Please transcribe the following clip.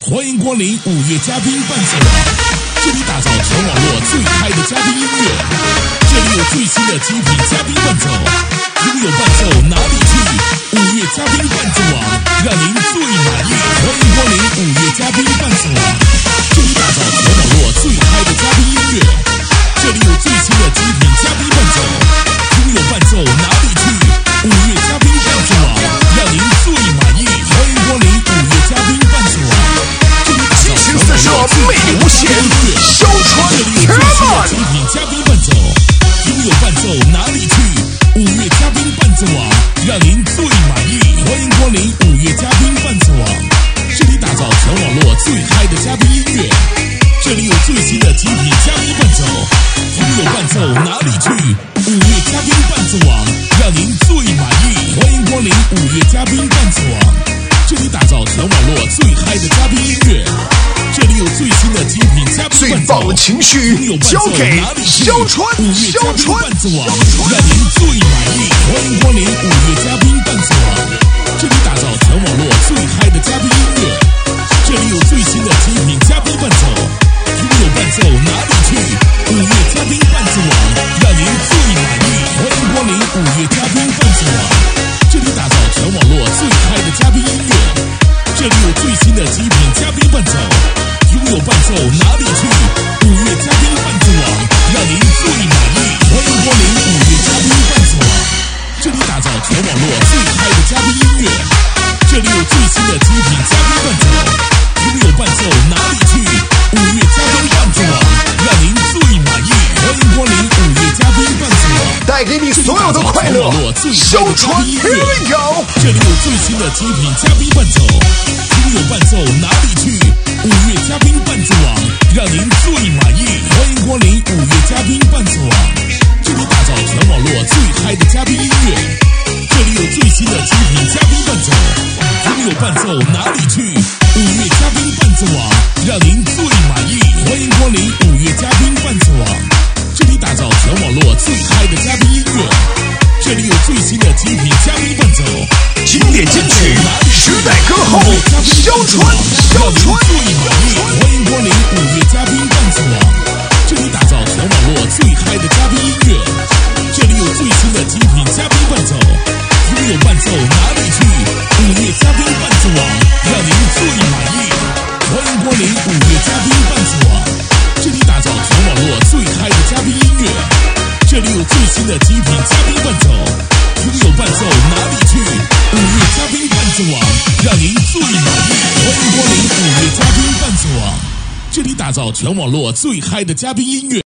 欢迎光临午夜嘉宾伴奏网，这里打造全网络最嗨的嘉宾音乐，这里有最新的精品嘉宾伴奏，拥有伴奏哪里去？午夜嘉宾伴奏网，让您最满意。欢迎光临午夜嘉宾伴奏网，这里打造全网络最嗨的嘉宾音乐，这里有最新的精品嘉宾伴奏，拥有伴奏哪里去？午夜嘉宾伴奏网，让您最满意。欢迎光临午夜嘉宾伴奏网，这里打造全网络最嗨的嘉宾音乐， 收传这里有最新的精品嘉宾伴奏，拥有伴奏哪里去？午夜嘉宾伴奏网，让您最满意。欢迎光临午夜嘉宾伴奏网，这里打造全网络最嗨的嘉宾音乐，这里有最新的精品嘉宾伴奏，拥有伴奏哪里去？午夜嘉宾伴奏网，让您最满意。欢迎光临午夜嘉宾伴奏网，这里打造全网络最嗨的嘉宾音乐，这里有最新的精品嘉宾伴奏， 最棒的情绪交给小川， 午夜嘉宾伴奏网，让您最满意。欢迎光临午夜嘉宾伴奏网，这里打造全网络最嗨的嘉宾音乐，这里有最新的精品嘉宾伴奏，拥有伴奏哪里去？午夜嘉宾伴奏网，让您最满意。欢迎光临午夜嘉宾伴奏网，这里打造全网络最嗨的嘉宾音乐，这里有最新的精品嘉宾伴奏，拥有伴奏哪里去？午夜嘉宾伴奏网，让您最满意。欢迎光临午夜嘉宾伴奏网，这里打造全网络最嗨的嘉宾音乐，这里有最新的精品嘉宾伴奏，拥有伴奏哪里去？午夜嘉宾伴奏网，让您最满意。欢迎光临午夜嘉宾伴奏网， 带给你所有的快乐。小川 ，Here we go。 这里有最新的精品嘉宾伴奏，拥有伴奏哪里去？午夜嘉宾伴奏网，让您最满意。欢迎光临午夜嘉宾伴奏网，这里打造全网络最嗨的嘉宾音乐，这里有最新的精品嘉宾伴奏，拥有伴奏哪里去？午夜嘉宾伴奏网，让您最满意。欢迎光临午夜嘉宾伴奏网，这里打造全网络最嗨的嘉宾音乐，这里有最新的精品嘉宾伴奏， 经典金曲，时代歌后，小川， 最满意。欢迎光临午夜嘉宾伴奏网，这里打造全网络最嗨的嘉宾音乐，这里有最新的精品嘉宾伴奏，拥有伴奏哪里去？午夜嘉宾伴奏网，让您最满意。欢迎光临午夜嘉宾伴奏网，这里打造全网络最嗨的嘉宾音乐，这里有最新的精品嘉宾伴奏，拥有伴奏哪里去？午夜嘉宾伴奏网，让您最满意。欢迎光临午夜嘉宾伴奏网，这里打造全网络最嗨的嘉宾音乐。